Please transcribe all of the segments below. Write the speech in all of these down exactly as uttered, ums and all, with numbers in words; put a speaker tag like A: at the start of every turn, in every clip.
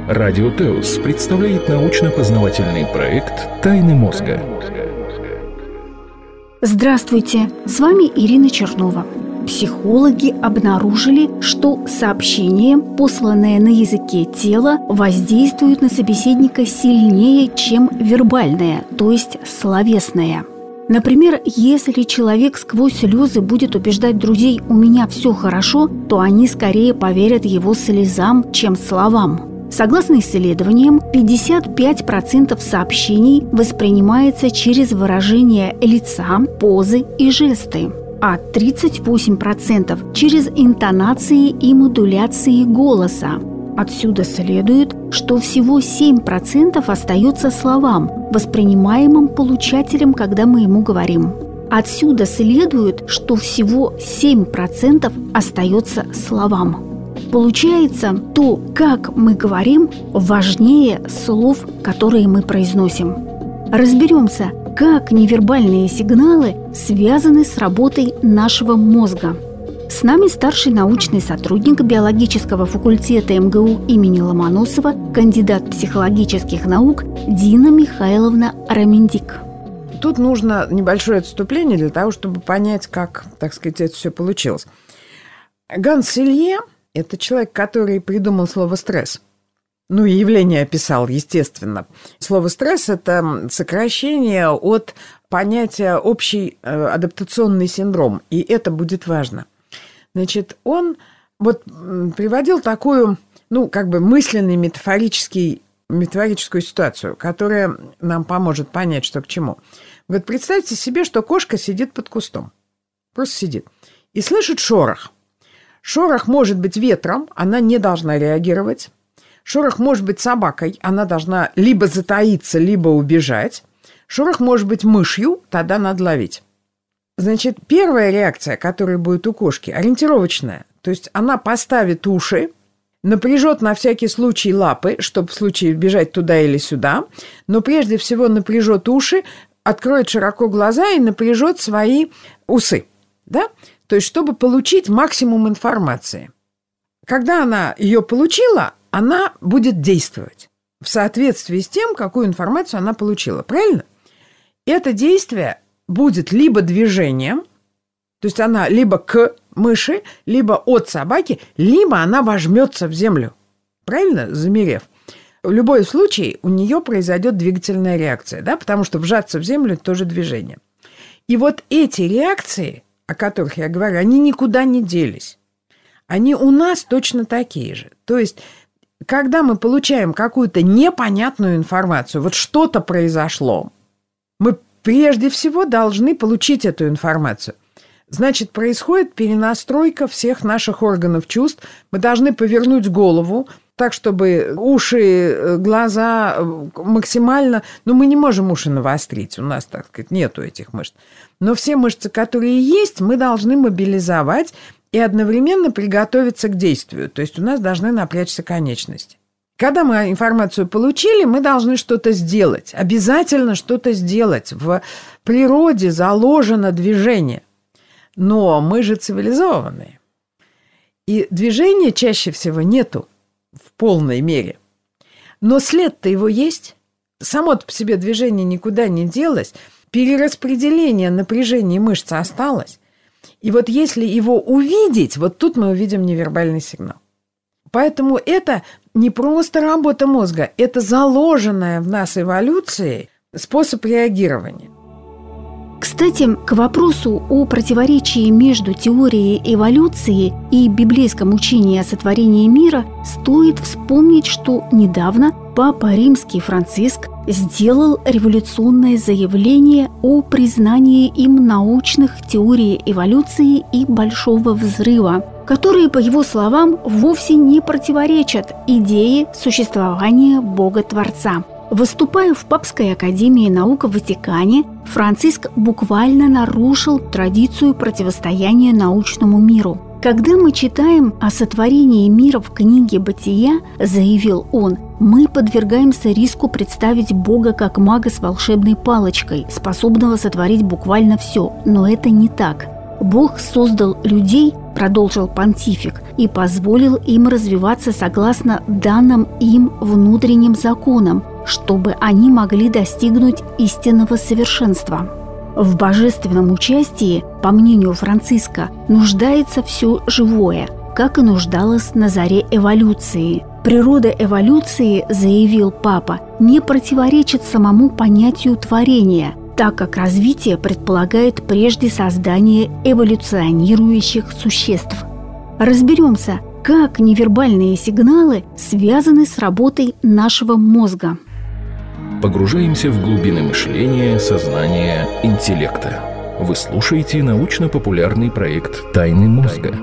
A: Радио Теос представляет научно-познавательный проект «Тайны мозга».
B: Здравствуйте, с вами Ирина Чернова. Психологи обнаружили, что сообщение, посланное на языке тела, воздействует на собеседника сильнее, чем вербальное, то есть словесное. Например, если человек сквозь слезы будет убеждать друзей «у меня все хорошо», то они скорее поверят его слезам, чем словам. Согласно исследованиям, пятьдесят пять процентов сообщений воспринимается через выражение лица, позы и жесты, а тридцать восемь процентов через интонации и модуляции голоса. Отсюда следует, что всего семь процентов остается словам, воспринимаемым получателем, когда мы ему говорим. Отсюда следует, что всего семь процентов остается словам. Получается, то, как мы говорим, важнее слов, которые мы произносим. Разберемся, как невербальные сигналы связаны с работой нашего мозга. С нами старший научный сотрудник биологического факультета эм гэ у имени Ломоносова, кандидат психологических наук Дина Михайловна Рамендик.
C: Тут нужно небольшое отступление для того, чтобы понять, как, так сказать, это все получилось. Ганс Селье – это человек, который придумал слово «стресс». Ну, и явление описал, естественно. Слово «стресс» – это сокращение от понятия «общий адаптационный синдром», и это будет важно. Значит, он вот приводил такую, ну, как бы мысленную метафорический, метафорическую ситуацию, которая нам поможет понять, что к чему. Вот представьте себе, что кошка сидит под кустом, просто сидит, и слышит шорох. Шорох может быть ветром, она не должна реагировать. Шорох может быть собакой, она должна либо затаиться, либо убежать. Шорох может быть мышью, тогда надо ловить. Значит, первая реакция, которая будет у кошки, ориентировочная. То есть она поставит уши, напряжет на всякий случай лапы, чтобы в случае бежать туда или сюда, но прежде всего напряжет уши, откроет широко глаза и напряжет свои усы. Да? То есть, чтобы получить максимум информации. Когда она ее получила, она будет действовать в соответствии с тем, какую информацию она получила. Правильно? Это действие будет либо движением, то есть она либо к мыши, либо от собаки, либо она вожмется в землю. Правильно? Замерев. В любом случае у нее произойдет двигательная реакция, да? Потому что вжаться в землю – это тоже движение. И вот эти реакции, о которых я говорю, они никуда не делись. Они у нас точно такие же. То есть, когда мы получаем какую-то непонятную информацию, вот что-то произошло, мы прежде всего должны получить эту информацию. Значит, происходит перенастройка всех наших органов чувств. Мы должны повернуть голову так, чтобы уши, глаза максимально... Ну, мы не можем уши навострить, у нас, так сказать, нету этих мышц. Но все мышцы, которые есть, мы должны мобилизовать и одновременно приготовиться к действию. То есть у нас должны напрячься конечности. Когда мы информацию получили, мы должны что-то сделать. Обязательно что-то сделать. В природе заложено движение. Но мы же цивилизованные. И движения чаще всего нету в полной мере. Но след-то его есть. Само-то по себе движение никуда не делось. Перераспределение напряжения мышц осталось. И вот если его увидеть, вот тут мы увидим невербальный сигнал. Поэтому это не просто работа мозга, это заложенная в нас эволюцией способ реагирования.
B: Кстати, к вопросу о противоречии между теорией эволюции и библейском учении о сотворении мира стоит вспомнить, что недавно Папа Римский Франциск сделал революционное заявление о признании им научных теорий эволюции и Большого взрыва, которые, по его словам, вовсе не противоречат идее существования Бога-Творца. Выступая в Папской академии наук в Ватикане, Франциск буквально нарушил традицию противостояния научному миру. Когда мы читаем о сотворении мира в книге «Бытия», заявил он, мы подвергаемся риску представить Бога как мага с волшебной палочкой, способного сотворить буквально все, но это не так. Бог создал людей, продолжил понтифик, и позволил им развиваться согласно данным им внутренним законам, чтобы они могли достигнуть истинного совершенства. В божественном участии, по мнению Франциска, нуждается все живое, как и нуждалось на заре эволюции. Природа эволюции, заявил папа, не противоречит самому понятию творения, так как развитие предполагает прежде создание эволюционирующих существ. Разберемся, как невербальные сигналы связаны с работой нашего мозга.
A: Погружаемся в глубины мышления, сознания, интеллекта. Вы слушаете научно-популярный проект «Тайны мозга».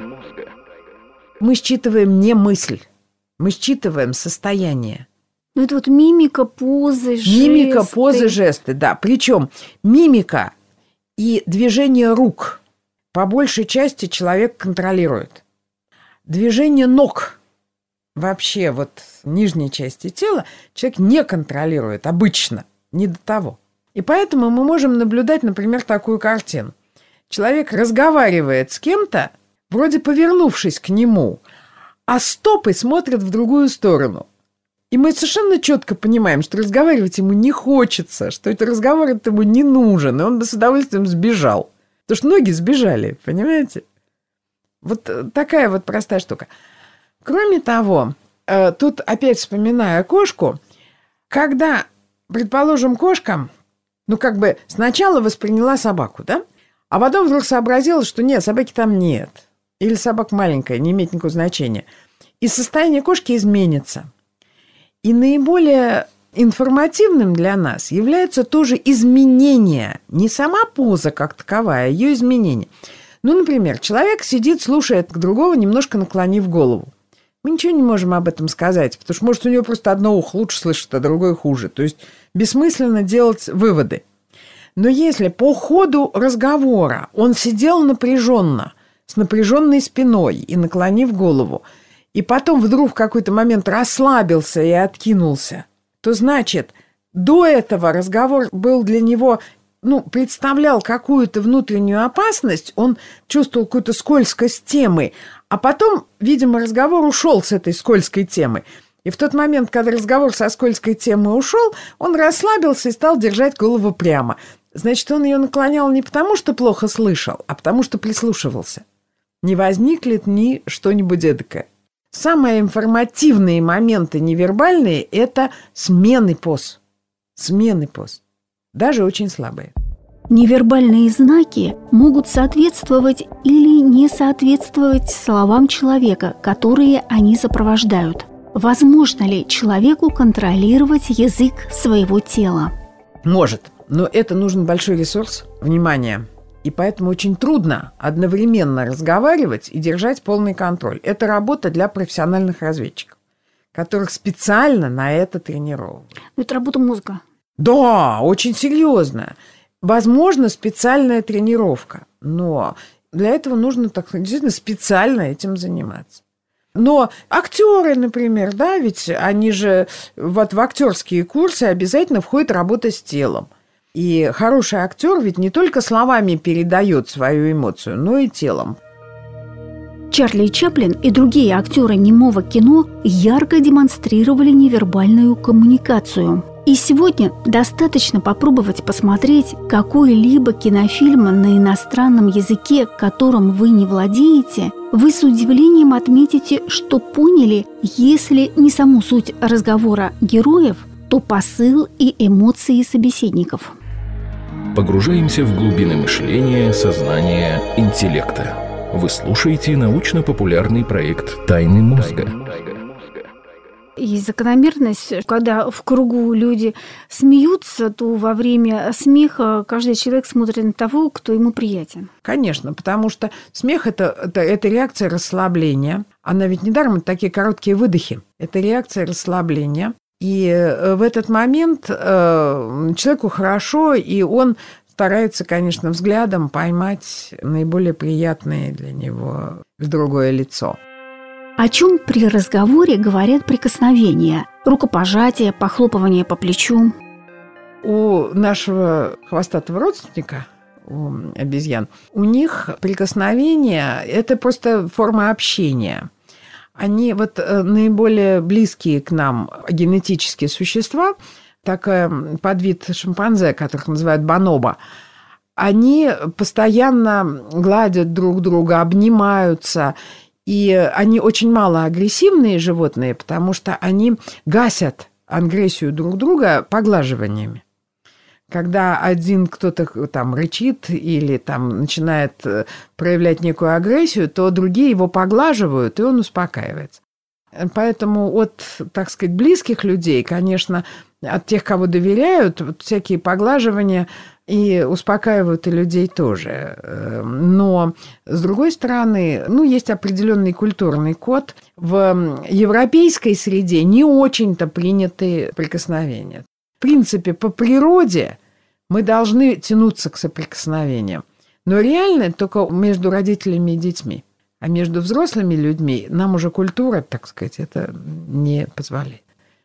C: Мы считываем не мысль, мы считываем состояние.
B: Ну, это вот мимика, позы, жесты.
C: Мимика, позы, жесты, да. Причем мимика и движение рук по большей части человек контролирует. Движение ног, вообще вот нижней части тела, человек не контролирует обычно, не до того. И поэтому мы можем наблюдать, например, такую картину. Человек разговаривает с кем-то, вроде повернувшись к нему, а стопы смотрят в другую сторону. И мы совершенно четко понимаем, что разговаривать ему не хочется, что этот разговор ему не нужен, и он бы с удовольствием сбежал. Потому что ноги сбежали, понимаете? Вот такая вот простая штука. Кроме того, тут опять вспоминаю кошку, когда, предположим, кошка, ну как бы сначала восприняла собаку, да? А потом вдруг сообразила, что нет, собаки там нет. Или собака маленькая, не имеет никакого значения. И состояние кошки изменится. И наиболее информативным для нас является тоже изменение. Не сама поза как таковая, а ее изменение. Ну, например, человек сидит, слушает другого, немножко наклонив голову. Мы ничего не можем об этом сказать, потому что, может, у него просто одно ухо лучше слышит, а другое хуже. То есть бессмысленно делать выводы. Но если по ходу разговора он сидел напряженно, с напряженной спиной и наклонив голову, и потом вдруг в какой-то момент расслабился и откинулся, то значит, до этого разговор был для него, ну, представлял какую-то внутреннюю опасность, он чувствовал какую-то скользкость темы, а потом, видимо, разговор ушел с этой скользкой темы. И в тот момент, когда разговор со скользкой темой ушел, он расслабился и стал держать голову прямо. Значит, он ее наклонял не потому, что плохо слышал, а потому, что прислушивался. Не возникнет ни что-нибудь эдакое. Самые информативные моменты невербальные – это смены поз. Смены поз. Даже очень слабые.
B: Невербальные знаки могут соответствовать или не соответствовать словам человека, которые они сопровождают. Возможно ли человеку контролировать язык своего тела?
C: Может, но это нужен большой ресурс внимания. И поэтому очень трудно одновременно разговаривать и держать полный контроль. Это работа для профессиональных разведчиков, которых специально на это тренировывают.
B: Это работа мозга.
C: Да, очень серьезная. Возможно, специальная тренировка, но для этого нужно, так сказать, действительно специально этим заниматься. Но актеры, например, да, ведь они же вот в актерские курсы обязательно входит работа с телом. И хороший актер ведь не только словами передает свою эмоцию, но и телом.
B: Чарли Чаплин и другие актеры немого кино ярко демонстрировали невербальную коммуникацию. И сегодня достаточно попробовать посмотреть какой-либо кинофильм на иностранном языке, которым вы не владеете, вы с удивлением отметите, что поняли, если не саму суть разговора героев, то посыл и эмоции собеседников.
A: Погружаемся в глубины мышления, сознания, интеллекта. Вы слушаете научно-популярный проект «Тайны мозга».
B: Есть закономерность, когда в кругу люди смеются, то во время смеха каждый человек смотрит на того, кто ему приятен.
C: Конечно, потому что смех это, – это, это реакция расслабления. Она ведь недаром это такие короткие выдохи. Это реакция расслабления. И в этот момент э, человеку хорошо, и он старается, конечно, взглядом поймать наиболее приятное для него другое лицо.
B: О чем при разговоре говорят прикосновения? Рукопожатие, похлопывание по плечу?
C: У нашего хвостатого родственника, у обезьян. У них прикосновение – это просто форма общения. Они вот наиболее близкие к нам генетические существа, такой подвид шимпанзе, которых называют бонобо, они постоянно гладят друг друга, обнимаются, и они очень мало агрессивные животные, потому что они гасят агрессию друг друга поглаживаниями. Когда один кто-то там рычит или там начинает проявлять некую агрессию, то другие его поглаживают, и он успокаивается. Поэтому от, так сказать, близких людей, конечно, от тех, кого доверяют, вот всякие поглаживания и успокаивают и людей тоже. Но, с другой стороны, ну, есть определенный культурный код. В европейской среде не очень-то приняты прикосновения. В принципе, по природе мы должны тянуться к соприкосновениям. Но реально это только между родителями и детьми. А между взрослыми людьми нам уже культура, так сказать, это не позволяет.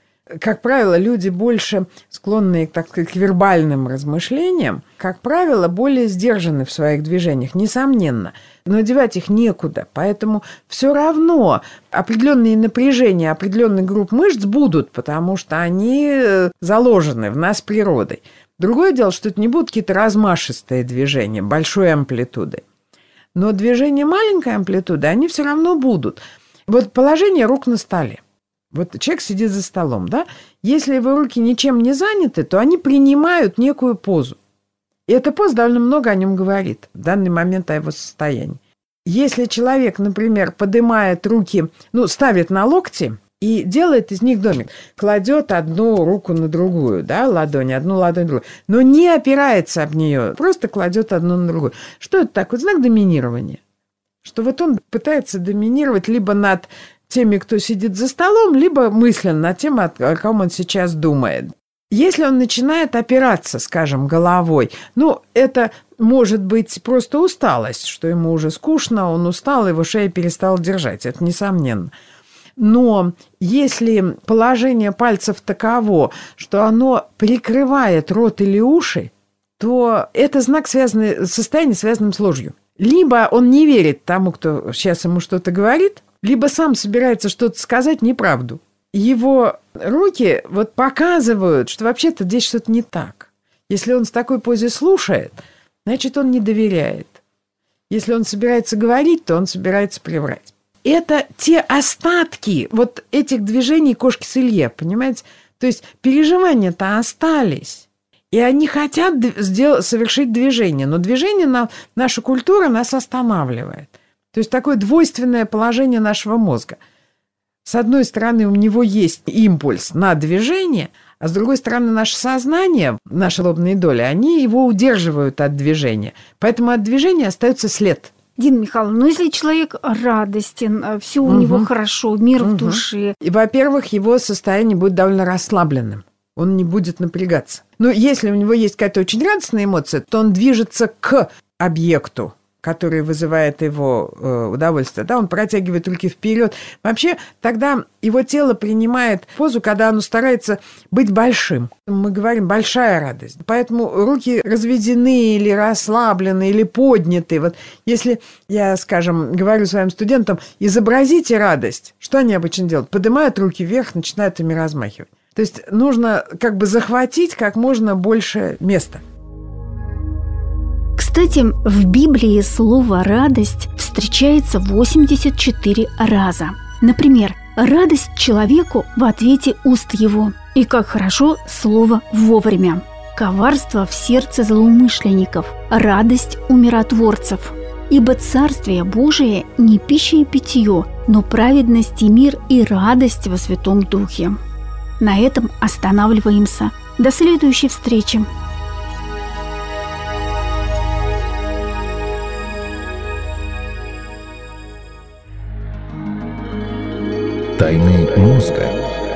C: Как правило, люди больше склонны, так сказать, к вербальным размышлениям, как правило, более сдержаны в своих движениях, несомненно. Но девать их некуда. Поэтому все равно определенные напряжения определенных групп мышц будут, потому что они заложены в нас природой. Другое дело, что это не будут какие-то размашистые движения, большой амплитудой. Но движения маленькой амплитуды, они все равно будут. Вот положение рук на столе. Вот человек сидит за столом, да? Если его руки ничем не заняты, то они принимают некую позу. И эта поза довольно много о нем говорит в данный момент о его состоянии. Если человек, например, поднимает руки, ну, ставит на локти и делает из них домик, кладет одну руку на другую, да, ладонь, одну ладонь на другую, но не опирается об нее, просто кладет одну на другую. Что это такое? Знак доминирования. Что вот он пытается доминировать либо над теми, кто сидит за столом, либо мысленно над тем, о ком он сейчас думает. Если он начинает опираться, скажем, головой, ну, это может быть просто усталость, что ему уже скучно, он устал, его шея перестала держать, это несомненно. Но если положение пальцев таково, что оно прикрывает рот или уши, то это знак связанный, состояния, связанным с ложью. Либо он не верит тому, кто сейчас ему что-то говорит, либо сам собирается что-то сказать неправду. Его руки вот показывают, что вообще-то здесь что-то не так. Если он в такой позе слушает, значит, он не доверяет. Если он собирается говорить, то он собирается приврать. Это те остатки вот этих движений кошки с Илье, понимаете? То есть переживания-то остались. И они хотят сделать, совершить движение. Но движение, на, наша культура нас останавливает. То есть такое двойственное положение нашего мозга. С одной стороны, у него есть импульс на движение, а с другой стороны, наше сознание, наши лобные доли, они его удерживают от движения. Поэтому от движения остается след.
B: Дина Михайловна, ну если человек радостен, все у угу. него хорошо, мир угу. в душе.
C: И, во-первых, его состояние будет довольно расслабленным. Он не будет напрягаться. Но если у него есть какая-то очень радостная эмоция, то он движется к объекту, который вызывает его э, удовольствие. Да, он протягивает руки вперед. Вообще, тогда его тело принимает позу, когда оно старается быть большим. Мы говорим «большая радость». Поэтому руки разведены или расслаблены, или подняты. Вот если я, скажем, говорю своим студентам «изобразите радость», что они обычно делают? Поднимают руки вверх, начинают ими размахивать. То есть нужно как бы захватить как можно больше места.
B: Кстати, в Библии слово «радость» встречается восемьдесят четыре раза. Например, радость человеку в ответе уст его. И как хорошо слово «вовремя». Коварство в сердце злоумышленников, радость у миротворцев. Ибо Царствие Божие не пища и питье, но праведность и мир и радость во Святом Духе. На этом останавливаемся. До следующей встречи.
A: Тайны мозга.